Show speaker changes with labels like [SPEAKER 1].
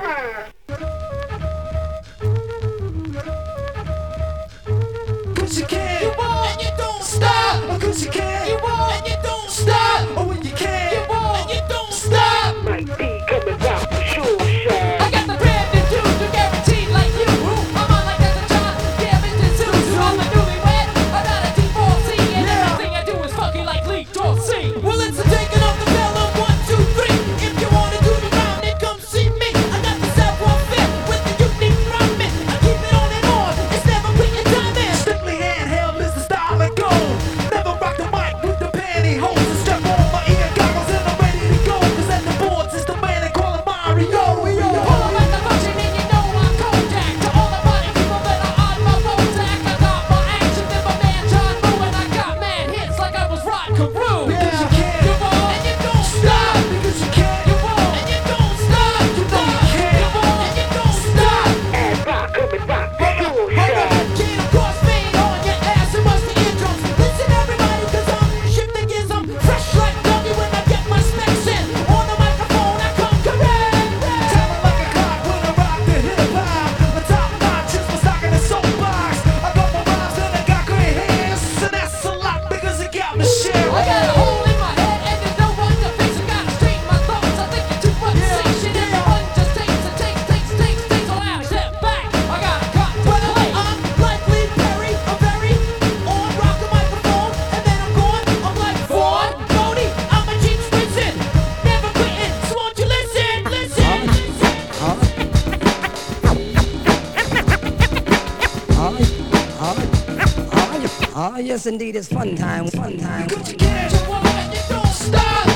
[SPEAKER 1] 'Cause you can, you won't, and you don't stop. 'Cause you can, you won't, and you don't stop. Or when you can, you won't, and you don't stop.
[SPEAKER 2] Mike D coming down for sure, shot.
[SPEAKER 3] I got the brand new dude, you're guaranteed like you. I'm on like as a child, yeah, Mr. Zeus. I'm a newlywed, I'm not a divorcee, and everything I do is fucking like Lee Dorsey.
[SPEAKER 1] Well, it's a taking off the bell of 1, 2, 3. If you wanna do the round, then come see me. I got the savoir-faire with the unique rhyming. I keep it on and on, it's never quitting timing. Strictly handheld is the style I go. Never rock the mic with the pantyhose. And strap on my ear goggles and I'm ready to go. 'Cause at the boards it's the man they call him Mario.
[SPEAKER 3] Pull up at the function and you know I'm Kodak. To all the party people that are on my Bojack, I got more action than my man John Woo, and I got mad hits like I was Rod Carew.
[SPEAKER 1] Because you can,
[SPEAKER 3] You won't,
[SPEAKER 1] and you don't stop. Because you can,
[SPEAKER 3] you won't,
[SPEAKER 1] and you don't stop. You know you can,
[SPEAKER 3] you won't,
[SPEAKER 1] and you don't stop.
[SPEAKER 2] And rock coming down for sure,
[SPEAKER 1] Hold
[SPEAKER 2] shot.
[SPEAKER 1] up, can't of course fade on your ass and bust the eardrums. Listen everybody, 'cause I'm shifting gears. I'm fresh like Dougie when I get my specs in. On the microphone I come correct. Timing like a clock when I rock the hip-hop. The top notch is my stock in the soapbox. I got my rhymes and I got great hands. And that's a lot because it got me sharing.
[SPEAKER 3] I got a hole in my head and there's no one to fix it. Gotta straighten my thoughts. I think you're too much shit. Everyone just takes and takes. So I step back. I got a cut to
[SPEAKER 1] Well,
[SPEAKER 3] play.
[SPEAKER 1] I'm like Lee Perry, I'm very on, rock the microphone, and then I'm gone. I'm like Vaughn, Bodie, I'm a Gene Swinson, never quitting, so won't you listen, listen.
[SPEAKER 4] Ah, yes, indeed, it's fun time, fun time.
[SPEAKER 1] 'Cause you can't, you won't, and you don't stop.